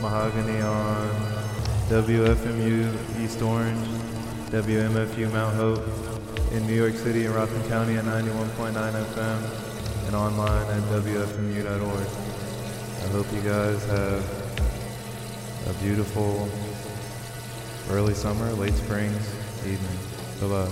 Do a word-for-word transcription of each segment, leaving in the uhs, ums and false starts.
Mahogany on W F M U East Orange, W M F U Mount Hope in New York City and Rockland County at ninety-one point nine F M and online at W F M U dot org. I hope you guys have a beautiful early summer, late spring evening. Bye-bye.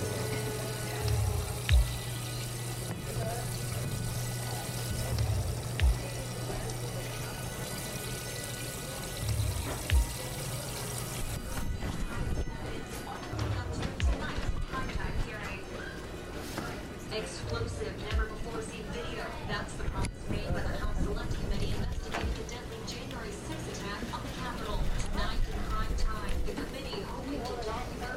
Explosive, never before seen video. That's the promise made by the House Select Committee investigating the deadly January sixth attack on the Capitol. Tonight in prime time, the committee hoping to document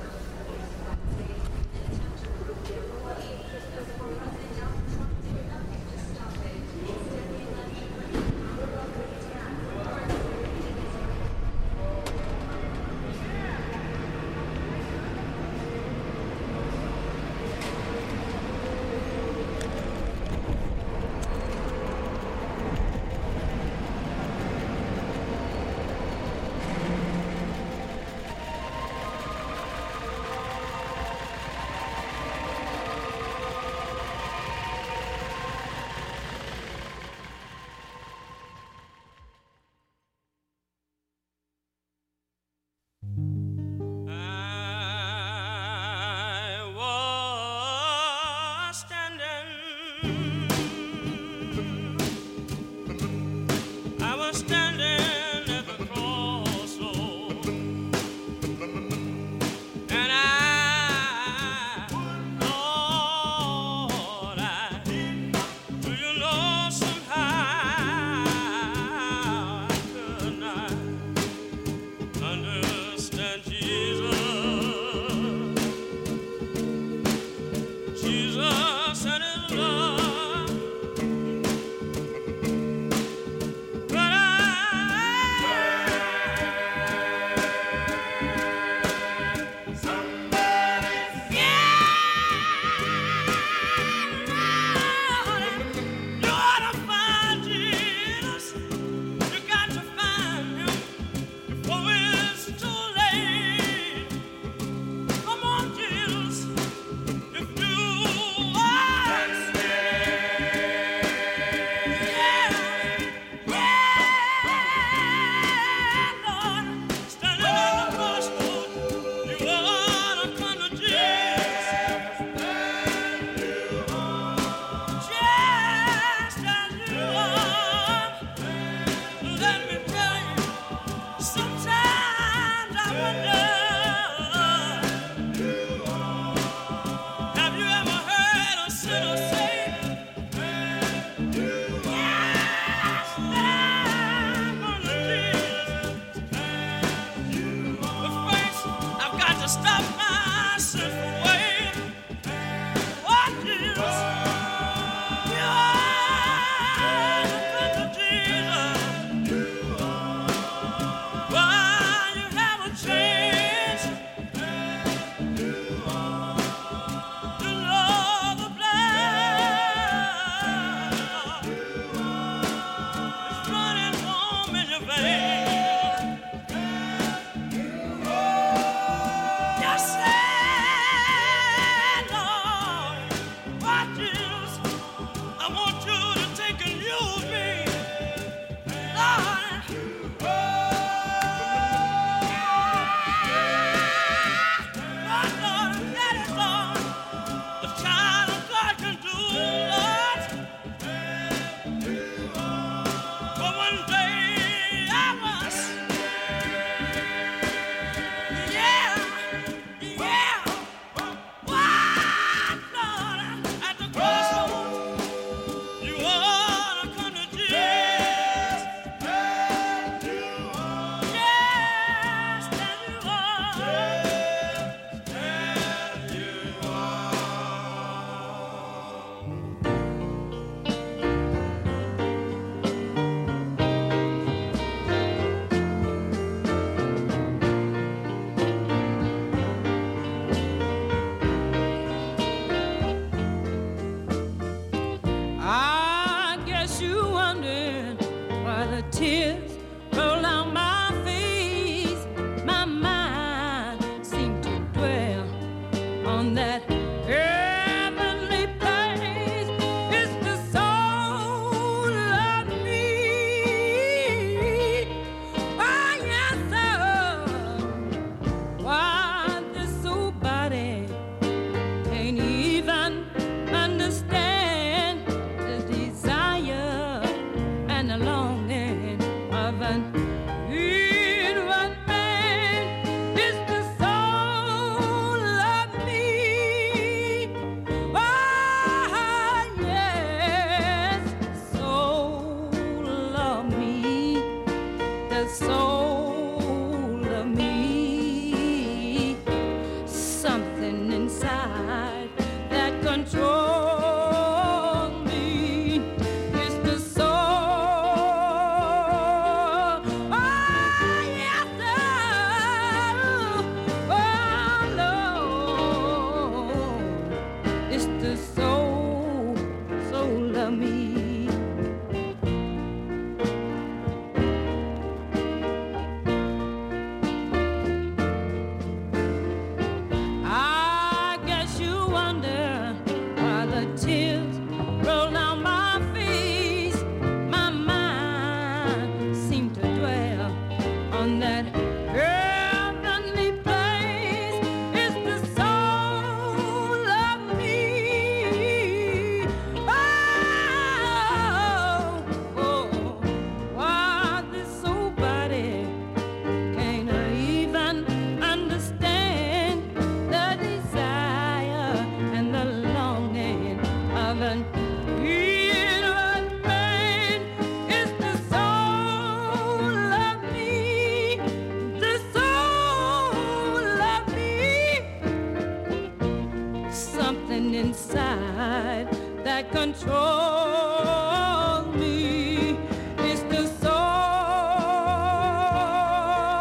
roll down my face, my mind seemed to dwell on that heavenly place. It's the soul of me. Oh, yes, sir. Why this old body can't even understand the desire and the longing of an inward man. It's the soul of me. Ah, yes, soul of me, the soul of me. Something inside that controls me. It's the soul. Oh, yes, sir. Oh, Lord. It's the soul, soul of me. I guess you wonder why the tears roll down my face. My mind seemed to dwell on that heavenly place. It's the soul of me. Oh, oh, why this old body can't even understand the desire and the longing of an inward man. It's the soul of me, the soul of me. Something inside that controls me. It's the soul.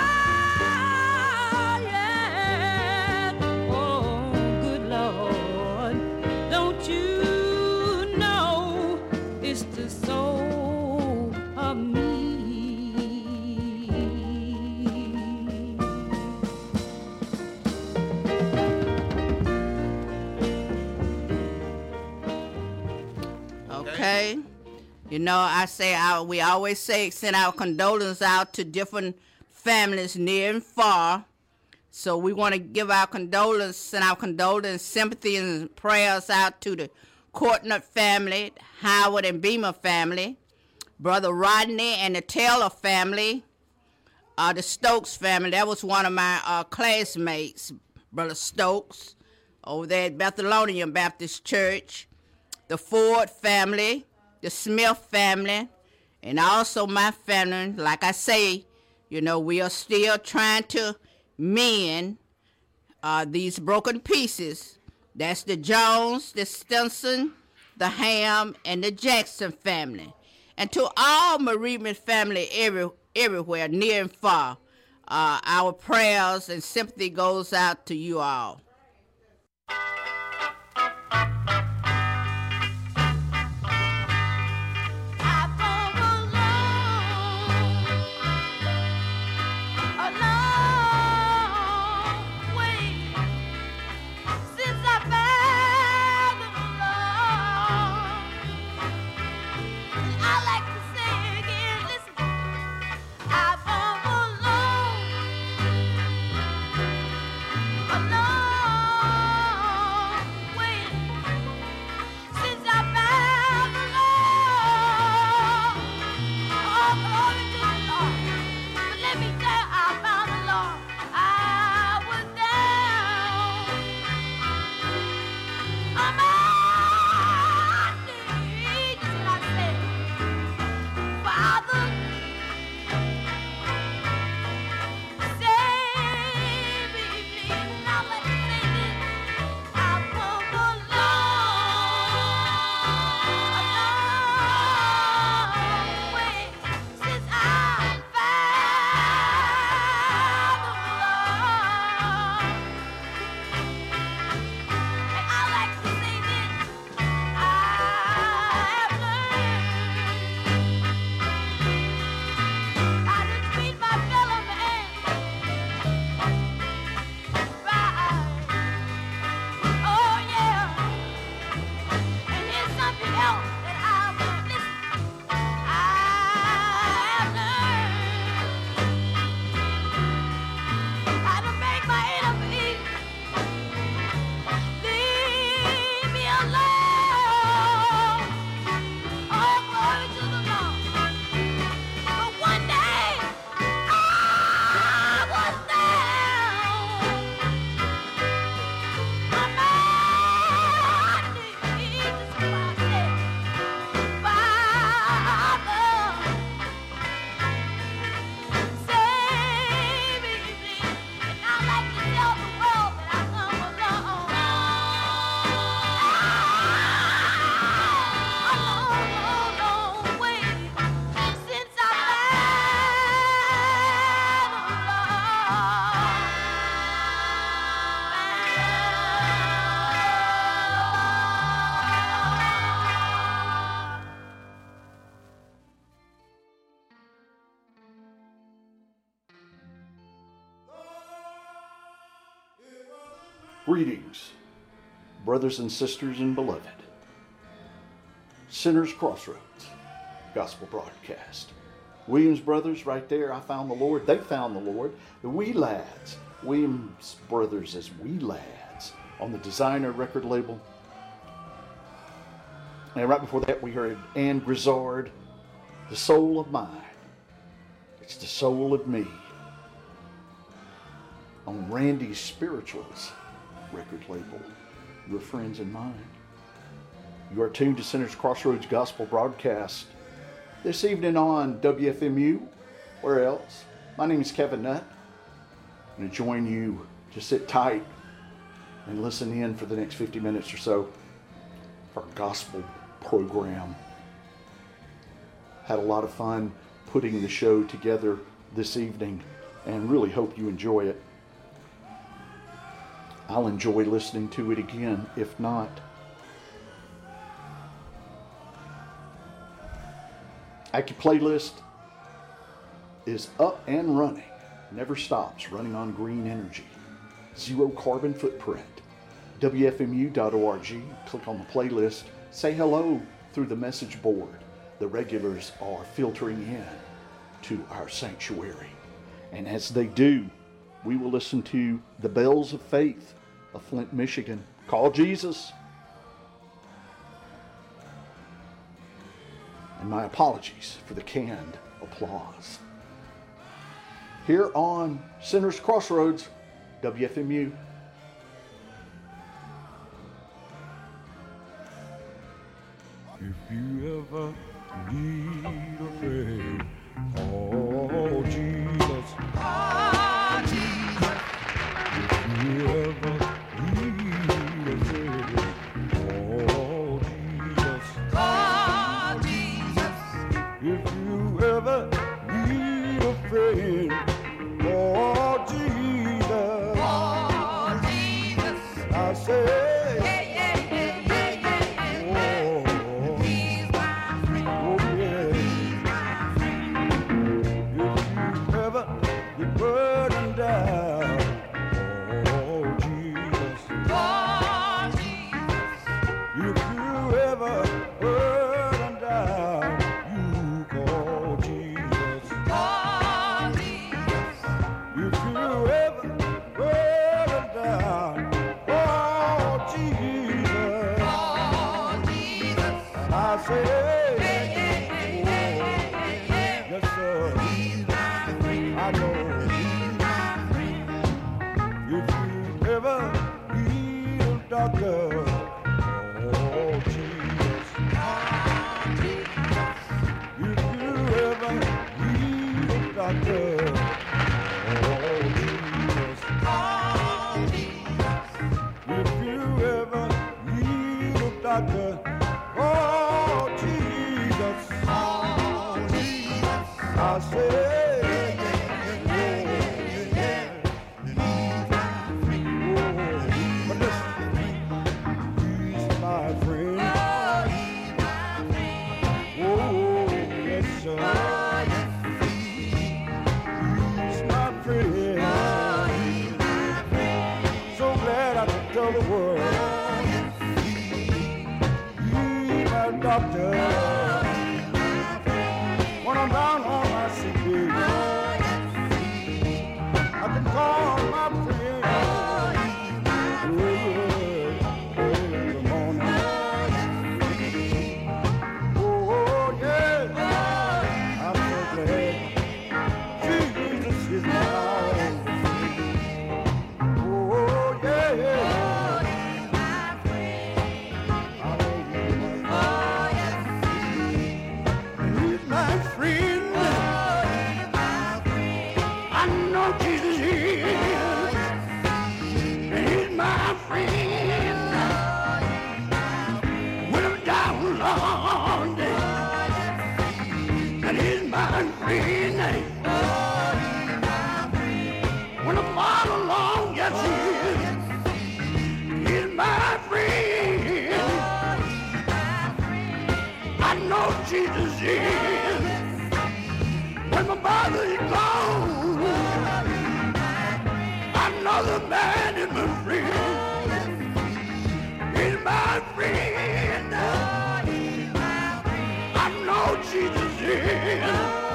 Ah, yeah. Oh, good Lord. Don't you know it's the soul of me? Okay. You know, I say, I, we always say, send our condolences out to different families near and far. So we want to give our condolence, send our condolence, sympathy, and prayers out to the Courtney family, Howard and Beamer family, Brother Rodney and the Taylor family, uh, the Stokes family. That was one of my uh, classmates, Brother Stokes, over there at Bethalonian Baptist Church, the Ford family, the Smith family, and also my family. Like I say, you know, we are still trying to mend uh, these broken pieces. That's the Jones, the Stinson, the Ham, and the Jackson family. And to all bereavement family every, everywhere, near and far, uh, our prayers and sympathy goes out to you all. Alone. Greetings, brothers and sisters and beloved. Sinners Crossroads Gospel Broadcast. Williams Brothers right there, I found the Lord. They found the Lord. The Wee Lads. Williams Brothers as Wee Lads on the Designer record label. And right before that we heard Ann Grizzard, The Soul of Mine. It's the soul of me. On Randy's Spirituals record label, Your Friends and Mine. You are tuned to Sinners Crossroads Gospel Broadcast this evening on W F M U. Where else? My name is Kevin Nutt. I'm going to join you to sit tight and listen in for the next fifty minutes or so for our gospel program. Had a lot of fun putting the show together this evening and really hope you enjoy it. I'll enjoy listening to it again, if not. Aki playlist is up and running. Never stops, running on green energy. Zero carbon footprint. W F M U dot org. Click on the playlist. Say hello through the message board. The regulars are filtering in to our sanctuary. And as they do, we will listen to the Bells of Faith of Flint, Michigan. Call Jesus. And my apologies for the canned applause. Here on Sinners Crossroads, W F M U. If you ever need a friend, oh Jesus, oh Jesus. If you ever need a friend, oh Jesus, oh Jesus. If you ever need a friend, oh Jesus, oh Jesus. I say. Jesus is. When my father is gone, another man is my friend. my friend. I know Jesus is.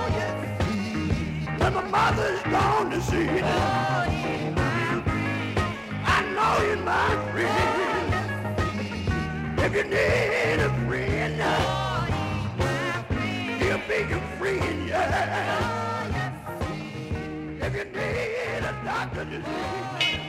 When my mother's gone to see, I know you're my friend. If you need a friend, he'll be your friend, yeah. If you need a doctor to see,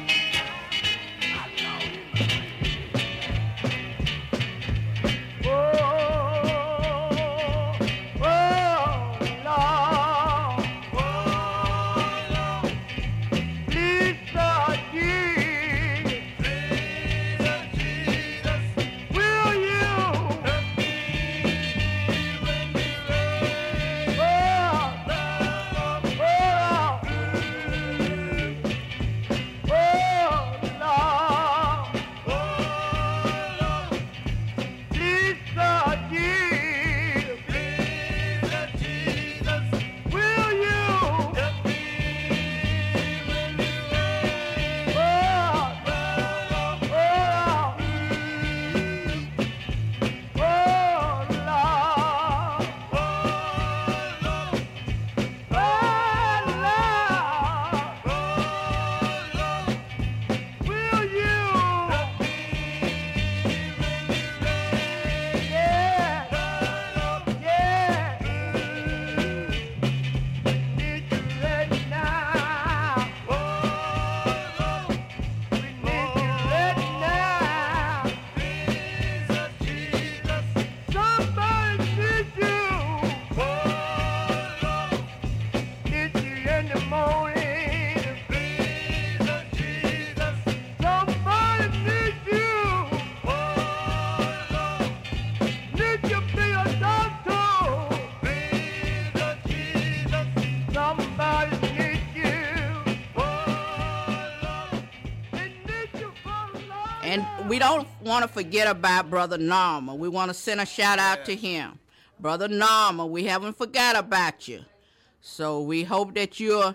And we don't want to forget about Brother Norma. We want to send a shout out to him. Brother Norma, we haven't forgot about you. So we hope that you're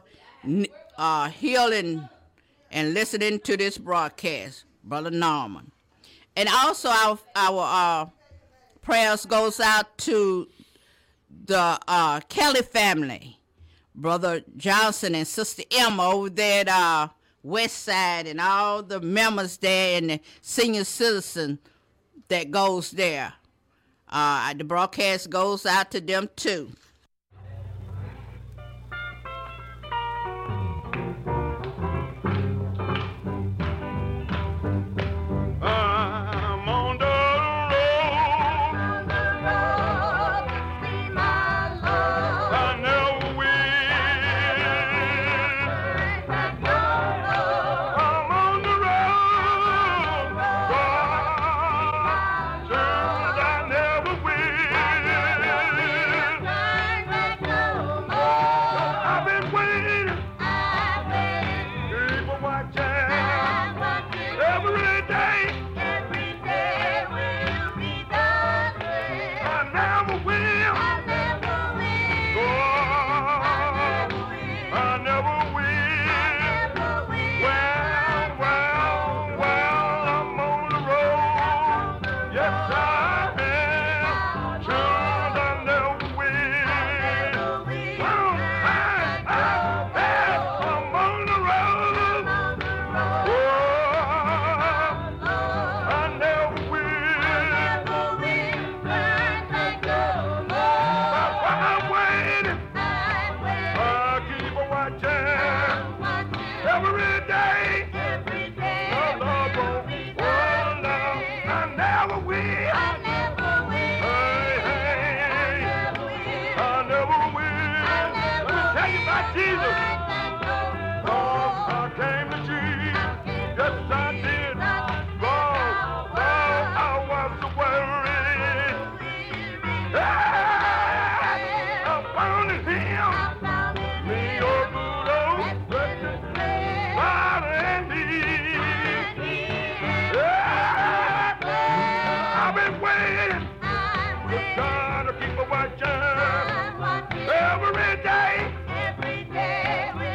uh, healing and listening to this broadcast, Brother Norman. And also our, our uh, prayers goes out to the uh, Kelly family, Brother Johnson and Sister Emma over there at uh, West Side, and all the members there and the senior citizen that goes there. Uh, the broadcast goes out to them too. I'm on the road. I never will. I'm on the road. God, turns I never will. I've been waiting. People watching every day. I never will. Oh, I never will. Well, well, well, I'm on the road. Yes, I am. Sure, I never will. Oh, I, I, I, I'm on the road. Oh, I never will. I'm waiting. I keep a watching every day. Oh, Lord, oh, oh, no, I never will. Hey, hey, I never will. Let me tell you about Jesus. Oh, I came to Jesus. Yes, I did. Oh, oh, I was so worried. Hey, I found in Him. Me, your good old precious Father and me. Yeah, I've been waiting. Just trying to keep a watching every day.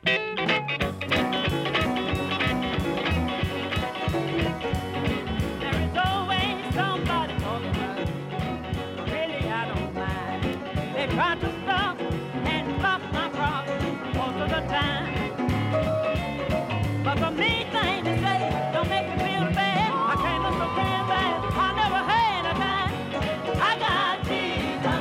There is always somebody talking about it. Really, I don't mind. They try to stop and block my progress most of the time. But the main thing they say don't make me feel bad. I can't understand that. I never had a time. I got Jesus.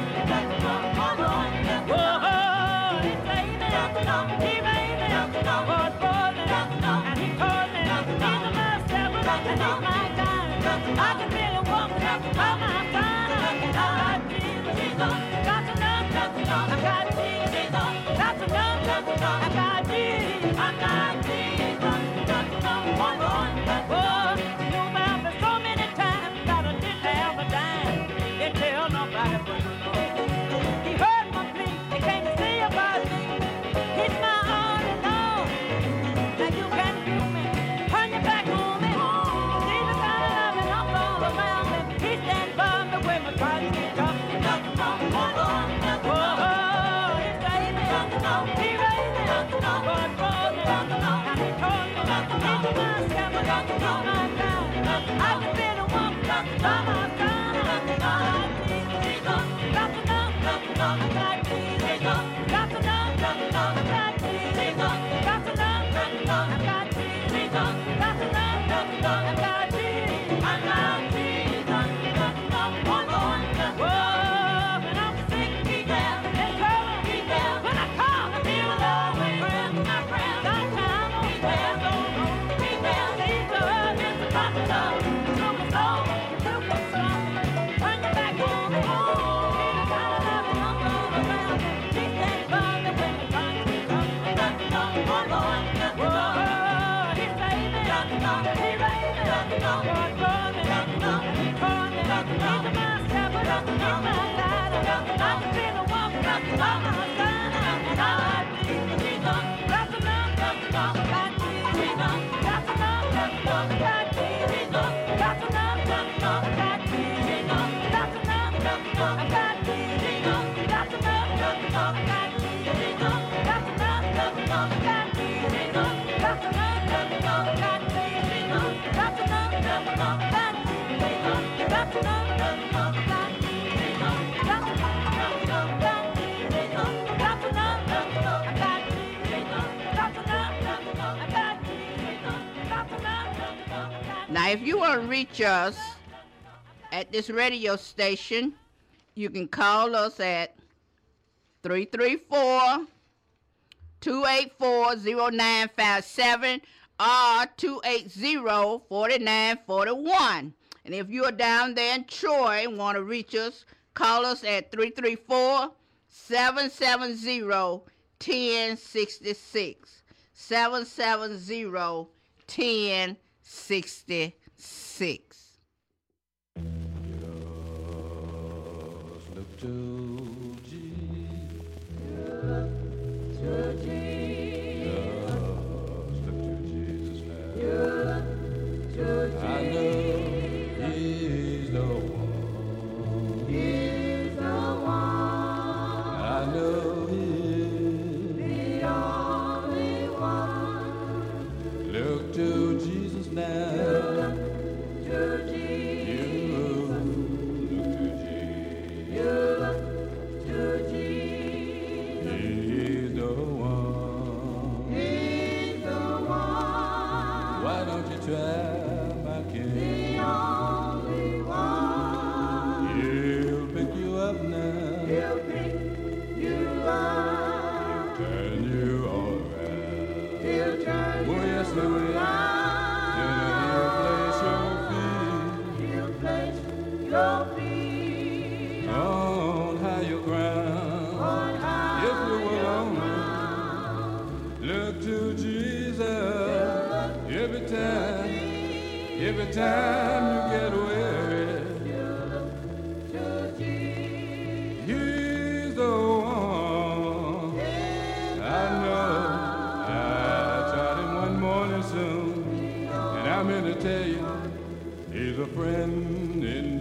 Whoa, he saved me. He made me. Was for me. And he told me he's the master and he's my God. I can really walk by my side. I got Jesus. Got to know. I got Jesus. Got to know. I got Jesus. I got Jesus. Got to know. Oh, you found me so many times that I didn't have a dime. Didn't tell nobody but the Lord. He heard my plea. He came to see about me. He's my all in all. Now you can feel me. Turn your back on me. See the kind of loving I'm all around me. He stands by me when my tries to get up. Oh, he saved me. He raised me. God for me. And he told me he's my shepherd. He's my God. I can feel the one by my side. I got Jesus. Got to know. I got Jesus. Got to know. I got Jesus. Got to know. I got Jesus. Got to know. I got Jesus. I got Jesus. Got to know. Whoa, when I'm sick, He's there. In trouble, He's there. When I call, He's always there. My friend, sometime He's there. He's there. Jesus is the doctor. Took us all, took us all. Turn your back on me. He's the kind of loving I'm all around me. He stands by me when the time comes. Got to know. Whoa, He saved me. He raised me. God for me. He told me He's my shepherd. He's my guide. I can feel the walk by my side. I got Jesus. Got to know. I got Jesus. Got to know. I got Jesus. Got to know. I got Jesus. Got to know. I got Jesus. Got to know. I got Jesus. Got to know. I got Jesus. Got to know. I got Jesus. Got to know. I got Jesus. Got to know. I got Jesus. Got to know. I got Jesus. Got to know. I got Jesus. Got to know. I got Jesus. Got to know. Now, if you want to reach us at this radio station, you can call us at three three four, two eight four, zero nine five seven or two eight zero, four nine four one. And if you are down there in Troy and want to reach us, call us at three three four, seven seven zero, one oh six six. seven seven zero, one oh six six. Look to Jesus. To Jesus, Just look to Jesus now. to I know He's the one. He's the one, I know He the only one. Look to Jesus now. To Jesus, You look to Jesus. to Jesus, He's the one. He's the one, Why don't you try, my the King? only one. He'll pick you up now. He'll pick you up. Turn you all around. He'll turn Oh, yes, you He will. around. Then He'll place your feet He'll place your feet on higher ground. on high. If you will only look to Jesus every time, every time you get weary. To Jesus, He's the one. I know. I tried him one morning soon, and I'm here to tell you, he's a friend in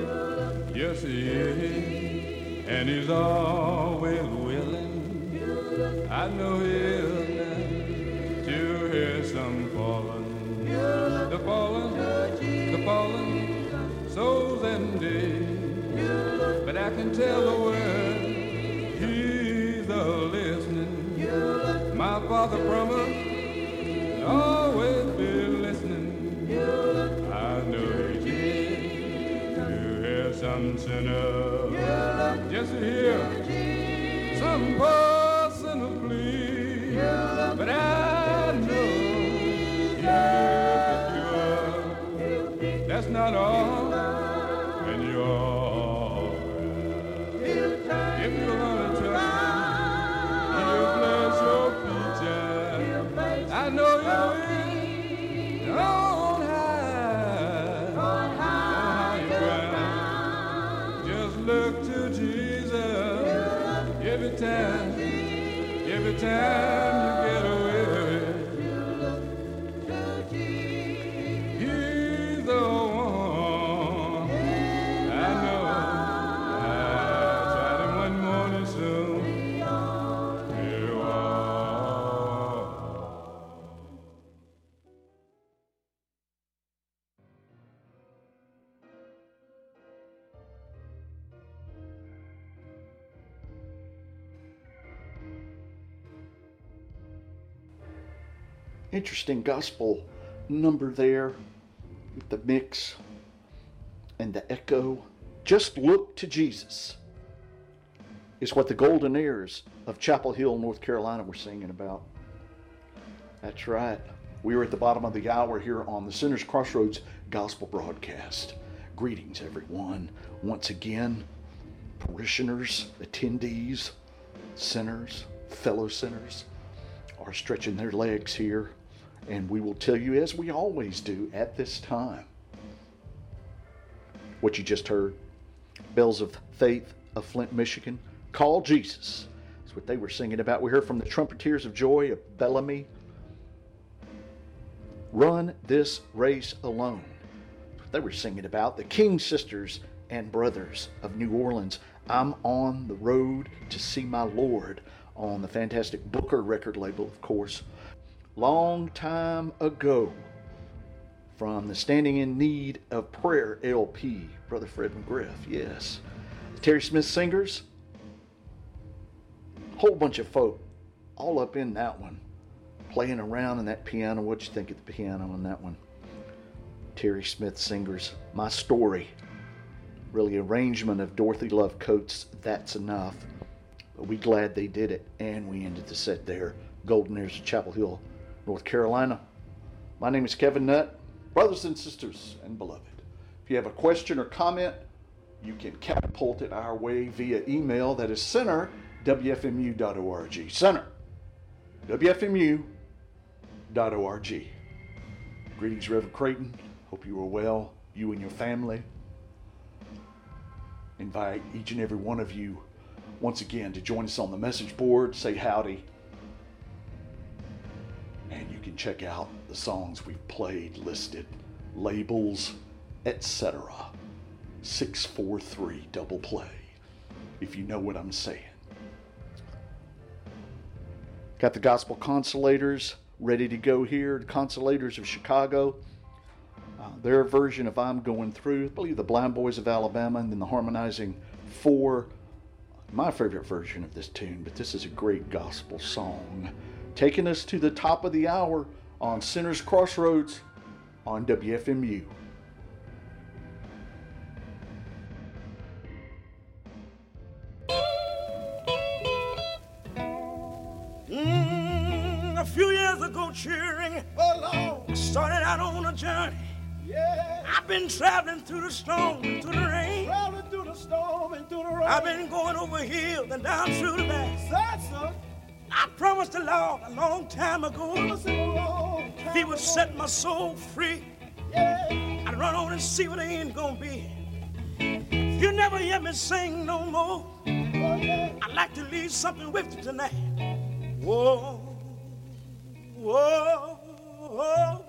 trouble. Yes, he is, and he's always willing I know he'll stand to hear some falling, the falling, the falling souls indeed. But I can tell the world he's a listening. My Father promised always be listening. I know he's here to hear some sinner, just to hear some poor sinner plead. But I know he'll pick you up. That's not all, and you're all right. If you're gonna try, he'll bless your future. I know you will. Don't hide, don't hide your ground. Just look to Jesus every time, every time you get away. He's the one. I know. I tried him one morning soon. You are. Interesting gospel number there with the mix and the echo. Just look to Jesus is what the golden ears of Chapel Hill, North Carolina were singing about. That's right. We are at the bottom of the hour here on the Sinners Crossroads Gospel Broadcast. Greetings, everyone. Once again, parishioners, attendees, sinners, fellow sinners are stretching their legs here. And we will tell you, as we always do at this time, what you just heard. Bells of Faith of Flint, Michigan. Call Jesus. That's what they were singing about. We heard from the Trumpeters of Joy of Bellamy. Run This Race Alone. That's what they were singing about. The King Sisters and Brothers of New Orleans. I'm on the road to see my Lord, on the fantastic Booker record label, of course. Long time ago, from the Standing in Need of Prayer L P, Brother Fred McGriff, yes. The Terry Smith Singers, whole bunch of folk, all up in that one, playing around in that piano. What'd you think of the piano on that one? Terry Smith Singers, My Story, really arrangement of Dorothy Love Coates' That's Enough. But we glad they did it, and we ended the set there. Golden Ears of Chapel Hill, North Carolina. My name is Kevin Nutt. Brothers and sisters and beloved, if you have a question or comment, you can catapult it our way via email. That is center, W F M U dot org. Center, W F M U dot org. Greetings, Reverend Creighton. Hope you are well, you and your family. Invite each and every one of you once again to join us on the message board, say howdy, and you can check out the songs we've played, listed, labels, et cetera. six four three double play, if you know what I'm saying. Got the Gospel Consolators ready to go here. The Consolators of Chicago. Uh, their version of I'm Going Through. I believe the Blind Boys of Alabama, and then the Harmonizing Four. My favorite version of this tune, but this is a great gospel song. Taking us to the top of the hour on Sinners Crossroads on W F M U. Mm, a few years ago, cheering, oh, Lord, started out on a journey. Yeah. I've been traveling through the storm and through the rain. Traveling through the storm and through the rain. I've been going over hills and down through the valleys. That's son. I promised the Lord a long time ago, long time He would ago. Set my soul free. Yeah. I'd run on and see what the end gonna be. You never hear me sing no more. Oh, yeah. I'd like to leave something with you tonight. Whoa, whoa, whoa.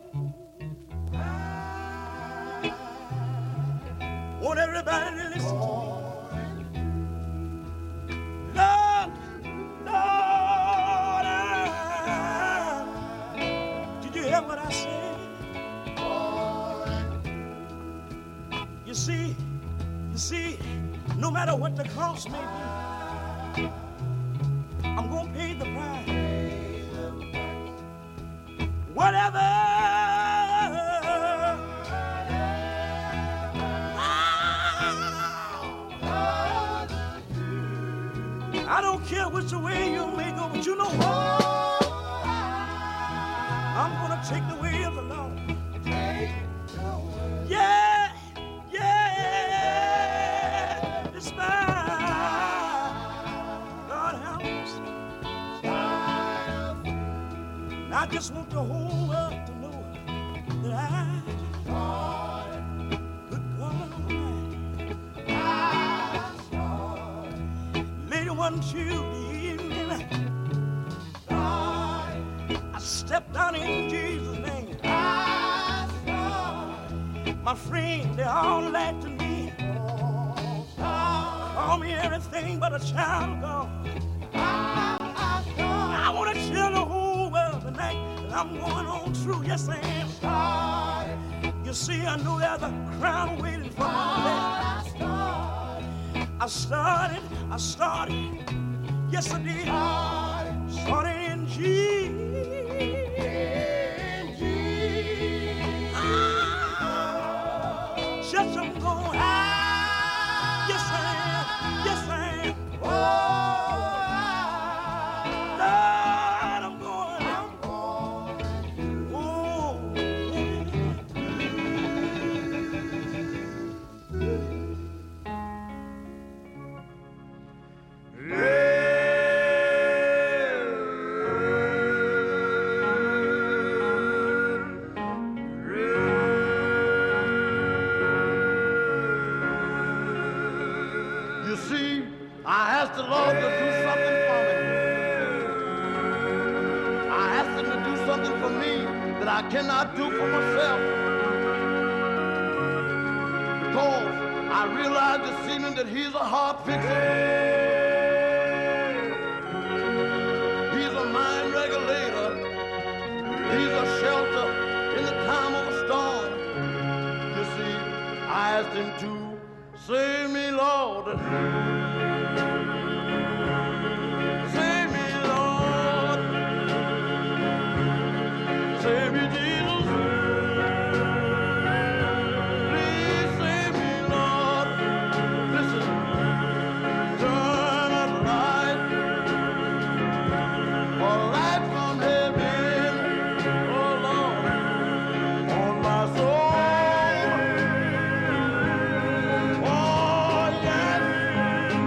Want everybody to listen to me. Lord, Lord. matter what the cost may be, I'm gonna pay the price. Whatever I don't care which way you may go, but you know what? I'm gonna take the way of the Lord. Yeah, yeah, it's mine. God help us. I just want the whole world to know that I, good God Almighty, lady, one Tuesday evening, I stepped out in Jesus' name. My friends, they all laughed at me, call me everything but a child of God. I want to tell the whole world tonight that I'm going on through. Yes, I am. You see, I know there's a crown waiting for my head. I started, I started, yes I did. Started in Jesus. Just I'm going. Yes I am, yes I am. Oh, Lord, I'm going. I'm going. Oh, You see, I asked the Lord to do something for me. I asked him to do something for me that I cannot do for myself. Because I realized this evening that he's a heart fixer. He's a mind regulator. He's a shelter in the time of a storm. You see, I asked him to save me, Lord. Save me, Lord. Save me, Jesus. Please save me, Lord. Listen, turn a light for light from heaven, oh Lord, on my soul. Oh, yes.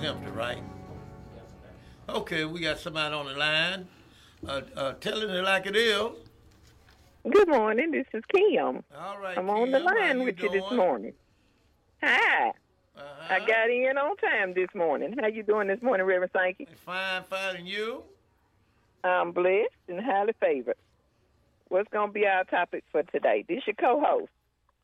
empty, right? Okay, we got somebody on the line. Uh, uh, telling it like it is. Good morning. This is Kim. All right, I'm on the Kim, how line you with you this doing? morning. Hi. Uh-huh. I got in on time this morning. How you doing this morning, Reverend Sankey? Fine, fine, and you? I'm blessed and highly favored. What's going to be our topic for today? This your co-host.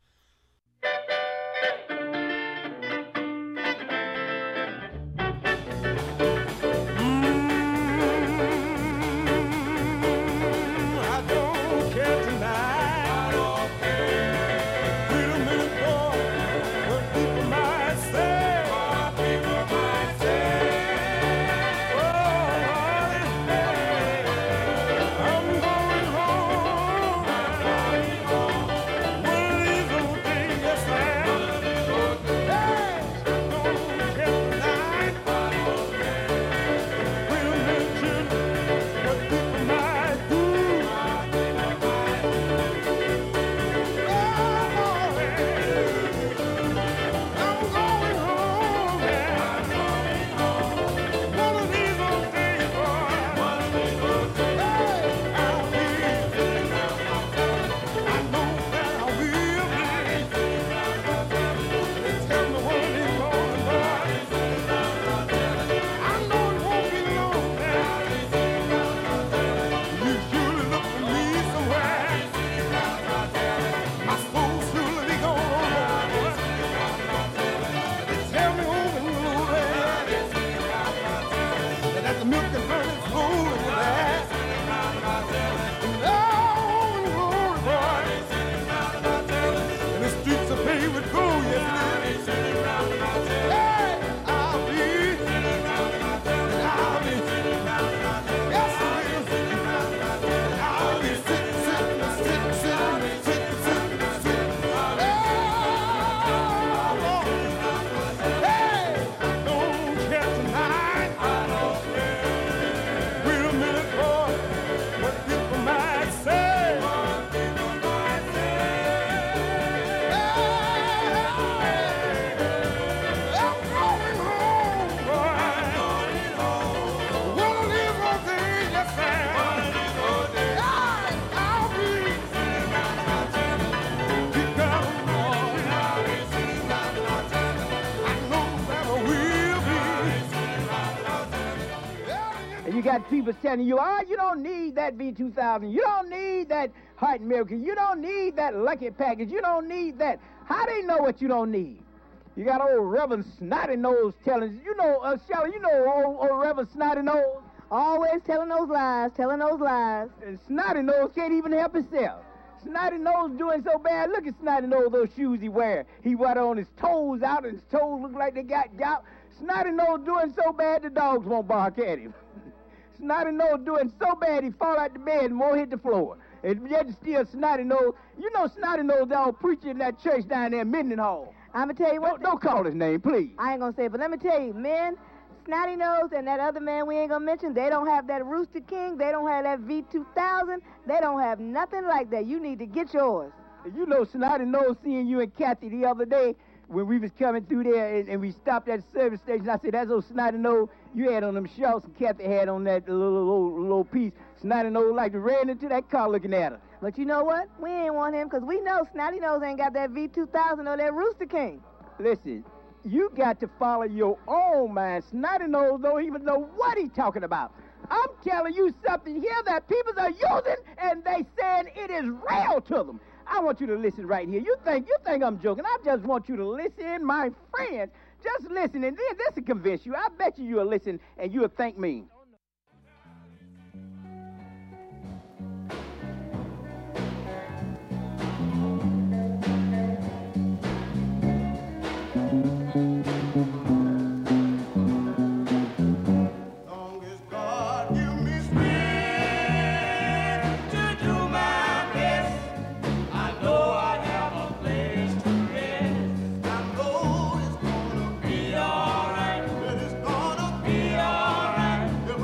You got people telling you, oh, you don't need that V two thousand. You don't need that Heart Miracle. You don't need that Lucky Package. You don't need that. How they know what you don't need? You got old Reverend Snotty Nose telling you. You know, uh, Shelley, you know old, old Reverend Snotty Nose? Always telling those lies, telling those lies. And Snotty Nose can't even help himself. Snotty Nose doing so bad. Look at Snotty Nose, those shoes he wear. He wear on his toes out, and his toes look like they got gout. Snotty Nose doing so bad the dogs won't bark at him. Snotty Nose doing so bad he fall out the bed and won't hit the floor. And yet still Snotty Nose. You know Snotty Nose down preaching in that church down there in Mindenhall. I'm going to tell you what. Don't, don't call his name, please. I ain't going to say it, but let me tell you, men, Snotty Nose and that other man we ain't going to mention, they don't have that Rooster King. They don't have that V two thousand. They don't have nothing like that. You need to get yours. You know Snotty Nose seeing you and Kathy the other day when we was coming through there and, and we stopped at the service station. I said, that's old Snotty Nose you had on them shorts and Kathy had on that little, little, little piece. Snotty Nose like to ran into that car looking at her. But you know what? We ain't want him because we know Snotty Nose ain't got that V two thousand or that Rooster King. Listen, you got to follow your own mind. Snotty Nose don't even know what he's talking about. I'm telling you something here that people are using and they saying it is real to them. I want you to listen right here. You think you think I'm joking. I just want you to listen, my friends. Just listen, and then this will convince you. I bet you you'll listen, and you'll thank me. Be all right.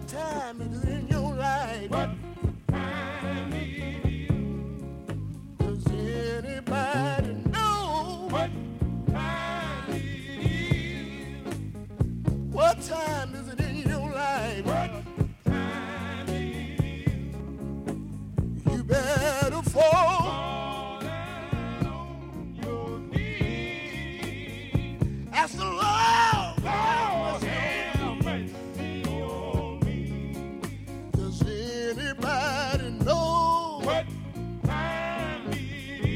What time is it in your life? What time it is? Does anybody know what time it is? What time is it in your life? What time it is? You better fall. Fall down on your knees. Ask the Lord. Lord, have mercy on me. Does anybody know what time it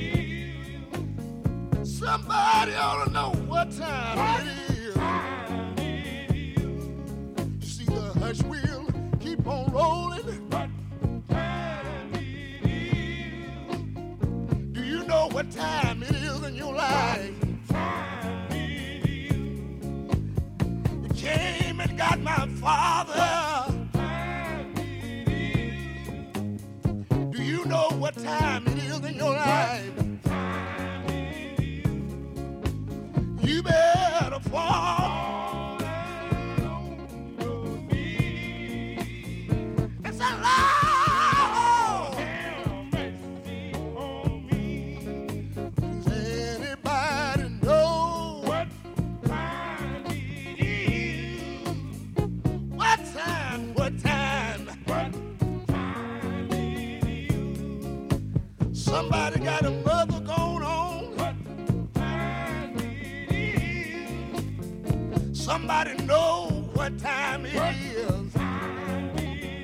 is? Somebody ought to know what time what it is. Time it is. You see the hush wheel keep on rolling. What time it is? Do you know what time it is in your life? Time it is. You came and got my father. Time it is. Do you know what time it is in your life? Time it is. You better fall down on your knees. It's a law. Have mercy on me. Does anybody know what time it is? What time? What time? What time it is? Somebody got a mother going on. What time it is? Somebody know what time it is. Time it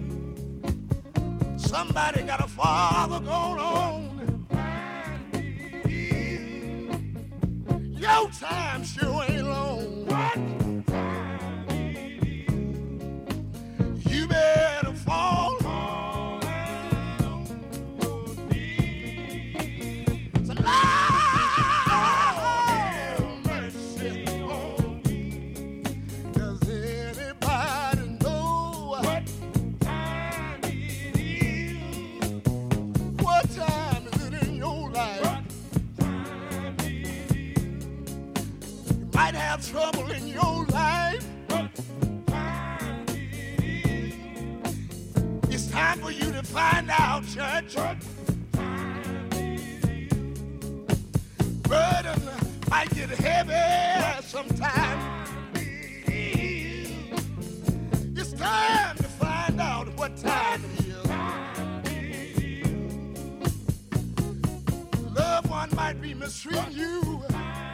is. Somebody got a father going on. Time it is. Your time sure ain't long. What time it is? You better fall. Fall down on your knees. It's a lie. Have mercy on me. Does anybody know what time it is? What time is it in your life? What time it is? You might have trouble in your life. What time it is? It's time for you to find out, church. What time it is? Burden might get heavy sometime. It's time to find out what time it is. Loved one might be mistreating you.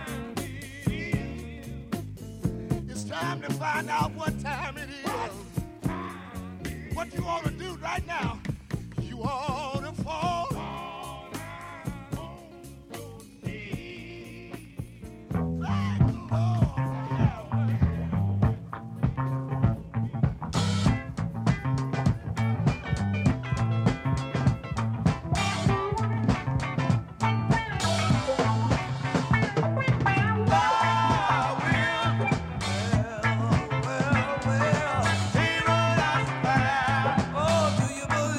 It's time to find out what time it is. What you ought to do right now, you ought to fall. Down on your knees. Thank the Lord. Well, well, well, ain't what I found. Oh, do you believe?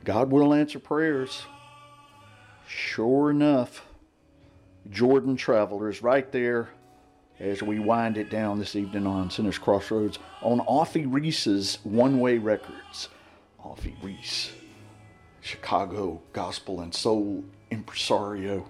God will answer prayers. Sure enough, Jordan Travelers right there as we wind it down this evening on Sinners Crossroads on Offie Reese's One Way Records. Offie Reese, Chicago gospel and soul impresario.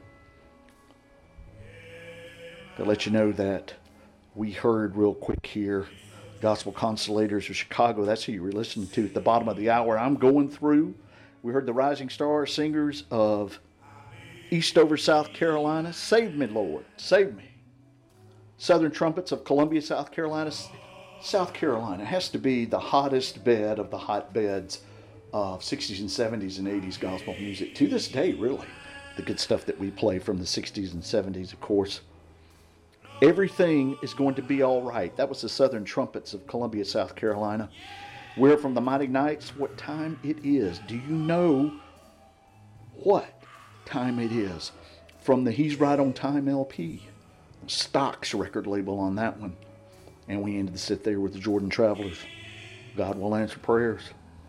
To let you know that we heard real quick here, Gospel Consolators of Chicago, that's who you were listening to at the bottom of the hour. I'm going through. We heard the Rising Star Singers of Eastover, South Carolina. Save me, Lord, save me. Southern Trumpets of Columbia, South Carolina. South Carolina has to be the hottest bed of the hotbeds of sixties and seventies and eighties gospel music. To this day, really. The good stuff that we play from the sixties and seventies, of course. Everything is going to be all right. That was the Southern Trumpets of Columbia, South Carolina. We're from the Mighty Knights. What time it is? Do you know what time it is? From the He's Right on Time L P. Stax record label on that one. And we ended the sit there with the Jordan Travelers. God will answer prayers.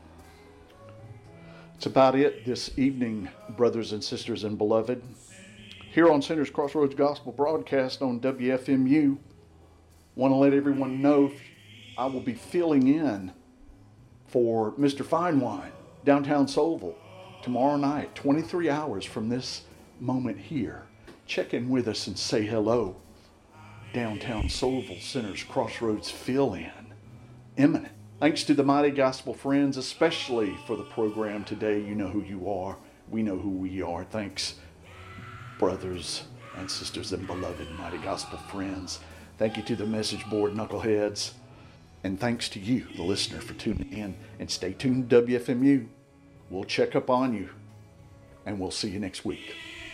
That's about it this evening, brothers and sisters and beloved. Here on Sinners Crossroads Gospel Broadcast on W F M U. Want to let everyone know I will be filling in for Mister Fine Wine, downtown Soulville, tomorrow night, twenty-three hours from this moment here. Check in with us and say hello. Downtown Soulville, Sinners Crossroads fill-in. Imminent. Thanks to the mighty gospel friends, especially for the program today. You know who you are. We know who we are. Thanks, brothers and sisters and beloved mighty gospel friends. Thank you to the message board knuckleheads. And thanks to you, the listener, for tuning in. And stay tuned to W F M U. We'll check up on you. And we'll see you next week.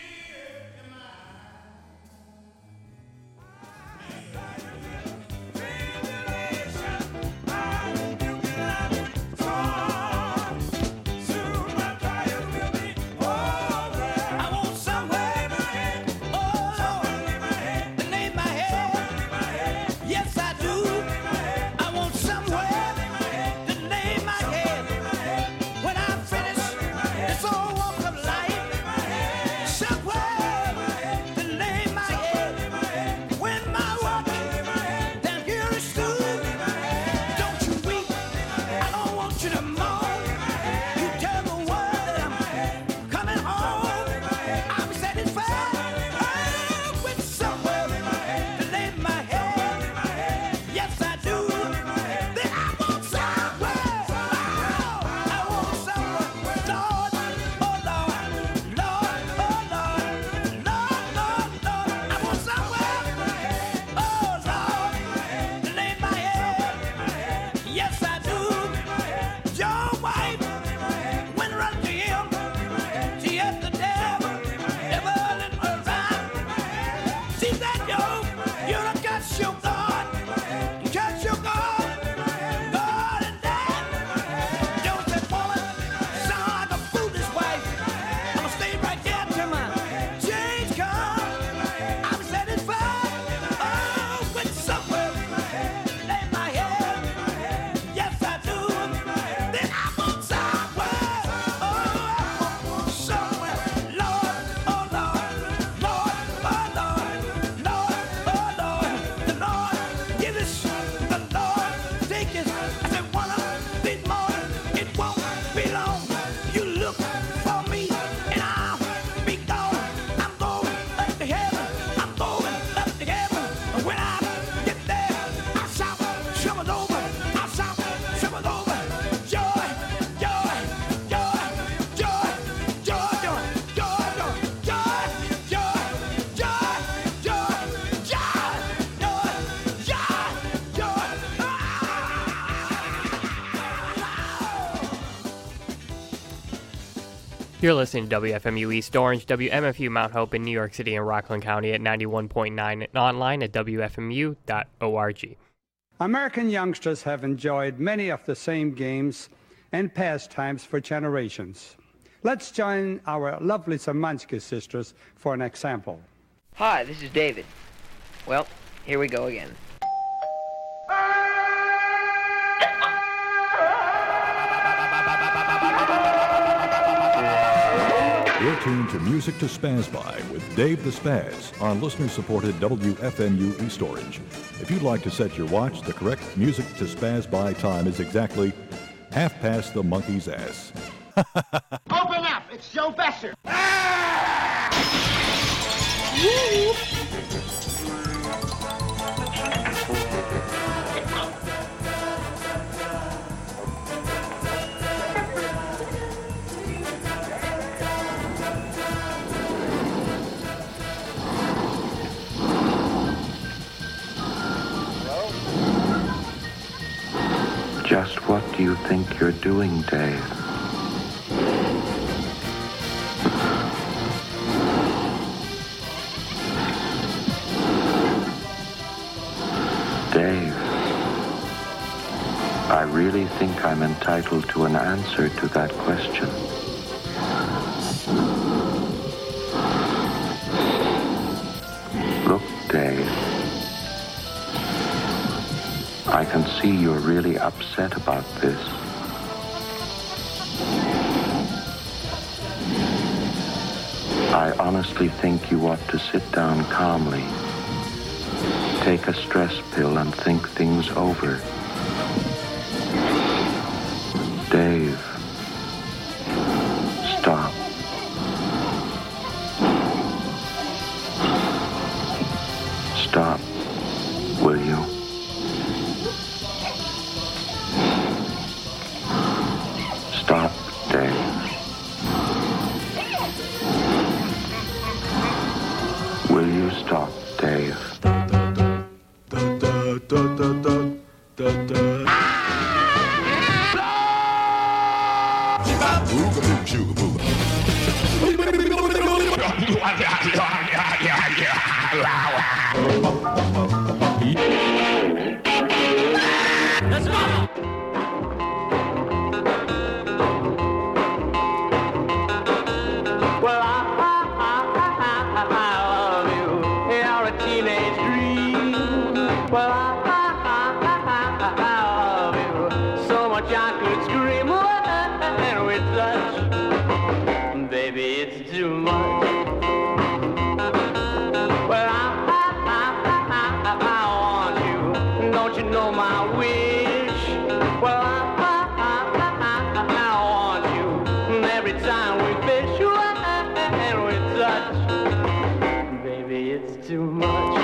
You're listening to W F M U East Orange, W M F U Mount Hope in New York City and Rockland County at ninety-one point nine and online at W F M U dot org. American youngsters have enjoyed many of the same games and pastimes for generations. Let's join our lovely Samansky sisters for an example. Hi, this is David. Well, here we go again. You're tuned to Music to Spaz By with Dave the Spaz on listener-supported W F M U East Orange. If you'd like to set your watch, the correct Music to Spaz By time is exactly half past the monkey's ass. Open up! It's Joe Besser! Just what do you think you're doing, Dave? Dave, I really think I'm entitled to an answer to that question. Look, Dave, I can see you're really upset about this. I honestly think you ought to sit down calmly, take a stress pill, and think things over. Dave, stop. Stop, will you? Stop, Dave. Will you stop, Dave? Let's go! Well, I, I, I, I love you. You're a teenage dream. Well, I, I, I, I love you. So much I could scream when we touch. Baby, it's too much. Well, I, I, I, I, I want you. Don't you know my wish? Well, I, I, I, I, I want you. Every time we fish, and we touch, baby, it's too much.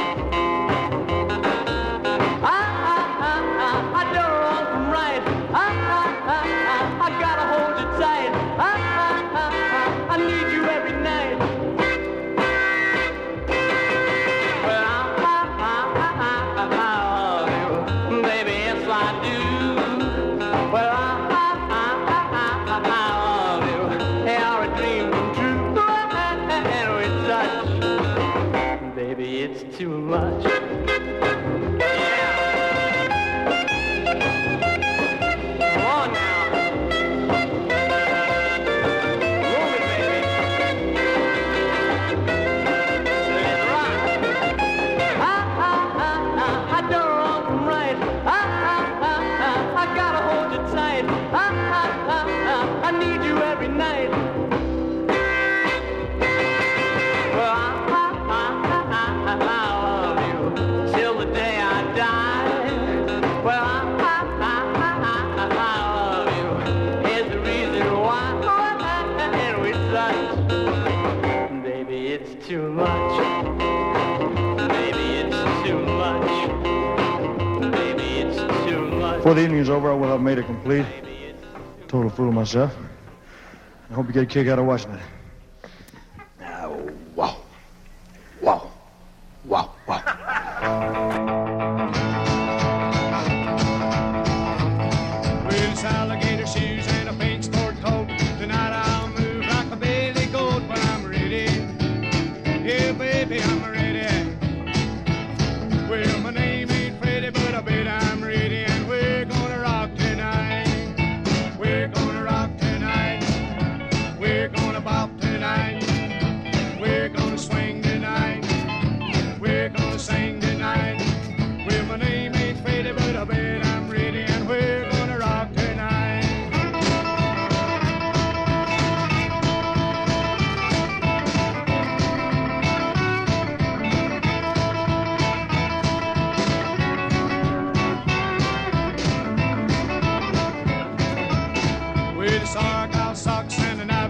I, I, I, I, I don't wrong from right. I, I, I, I, I gotta hold you tight. I, I, I, I, I need you every night. Well, I, I, I, I, I love you, baby, yes I do. Well, I, I, I, I, I love you. You're a dream come true. And we touch, baby, it's too much. Yeah. Come on now. Move it, baby. Let's rock. I, I, I, I, I don't wrong from right. I, I, I, I, I gotta hold you tight. I, I, I, I, I need you every night. Well, I, I, I, I, I love you till the day I die. Well, I, I, I, I, I love you. Here's the reason why. And we touch. Baby, it's too much. Baby, it's too much. Baby, it's too much. Before the evening's over, I will have made a complete, total fool of myself. I hope you get a kick out of watching it. Wow. Wow. Wow. Wow. Well, it's alligator shoes and a pink sport coat. Tonight I'll move like a Billy goat, but I'm ready. Yeah, baby, I'm ready. Well, my name ain't Freddie, but I bet I'm ready. And we're gonna rock tonight. We're gonna rock tonight. We're gonna bop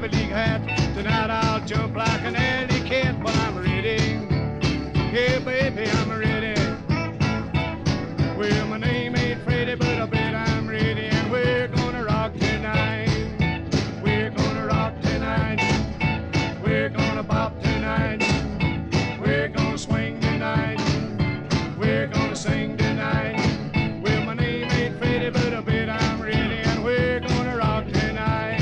Ivy League hat. Tonight I'll jump like an alley cat, but I'm ready. Yeah, baby, I'm ready. Well, my name ain't Freddie, but I bet I'm ready. And we're gonna rock tonight. We're gonna rock tonight. We're gonna bop tonight. We're gonna swing tonight. We're gonna sing tonight. Well, my name ain't Freddie, but I bet I'm ready. And we're gonna rock tonight.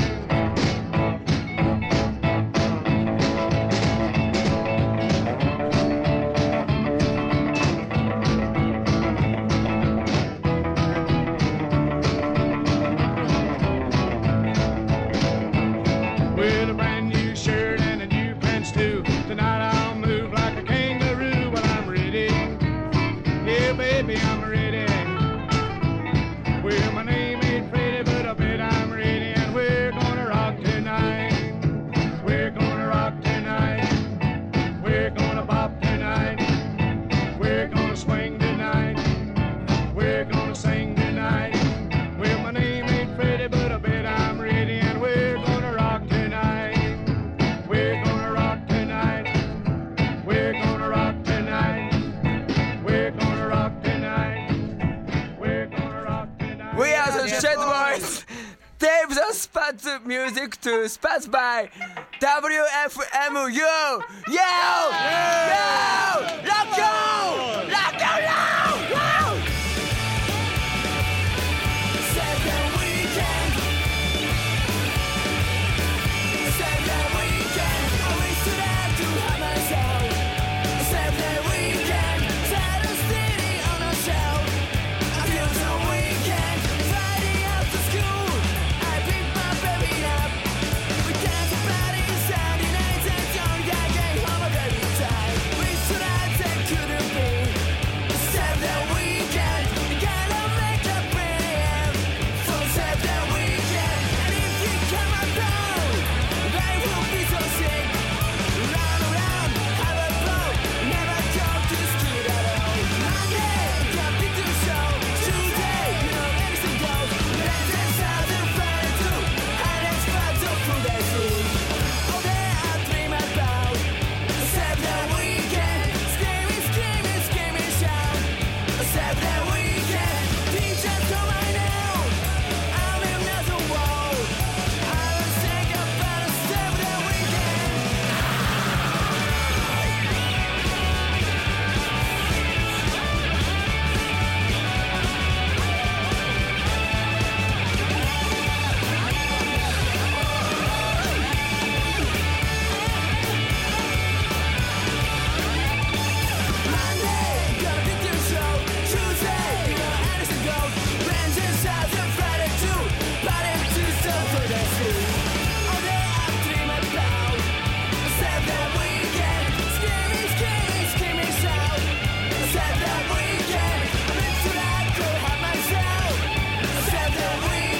With a brand new shirt and a new pants too. Tonight I'll move like a kangaroo. Well, I'm ready. Yeah, baby, I'm ready. Well, my name ain't Freddie, but I bet I'm ready. And we're gonna rock tonight. We're gonna rock tonight. We're gonna bop tonight. We're gonna swing tonight. We're gonna sing tonight. Well, my name ain't Freddie, but I bet I'm ready. And we're gonna rock tonight. We're gonna rock tonight. We're gonna rock tonight. We're gonna rock tonight. We're gonna rock tonight. We are the Shed Boys. Tape the Spats music to Spats by W F M U. Yo! Yo! Rock on!